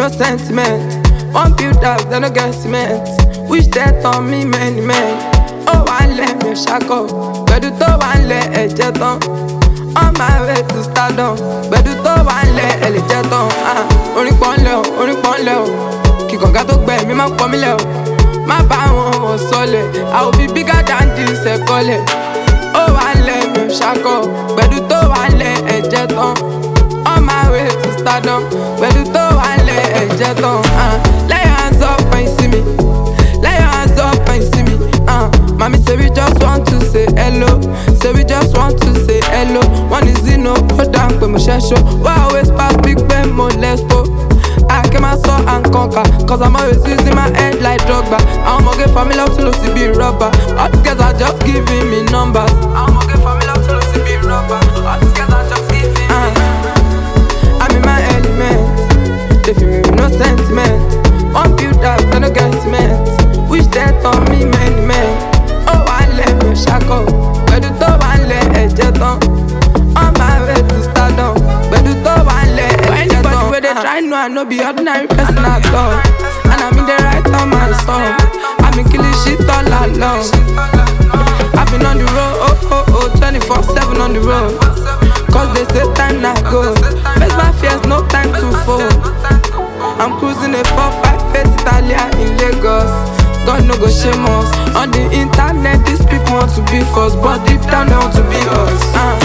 sentiment. One build up, they no get cement. Wish death on me, many men. Oh, one let me shack up. Bedu to one let a jet on. On my way to stardom. Bedu to one let a jet on. Orin pon leo. Kikon gato gbe mi ma pon mi leo. Ma ba won solid. I will be bigger than this college. Oh, one let me shack up. Bedu to one let a jet on. On my way to stardom. Bedu to one let a jet on. Lay your hands up when you see me. Lay your hands up when you see me. Mommy say we just want to say hello. Say we just want to say hello. One is no go down when we share show. Why always pass big ben more let's go. I came and saw and conquer. Cause I'm always using my head like Drogba. I'm gonna get family out to lose to be rubber. All these guys are just giving me numbers. I'm gonna get family out to lose to be rubber. All these guys are just giving me I'm in my element. They feel me with no sentiment. One build up, they no get cement. Wish death on me, many men. Oh, I let me shack up. But do to one let a jet on. On my way to stardom. But do to one let a jet on. Where they try no, I no be ordinary person at all. And I'm in the right on my song. I've been killing shit all along. I've been on the road, 24/7 on the road. Cause they say time not go. Face my fears, no time to fall. I'm cruising a 458 Italia in Lagos. God no go shame us. On the internet, these people want to be first, but deep down they want to be us.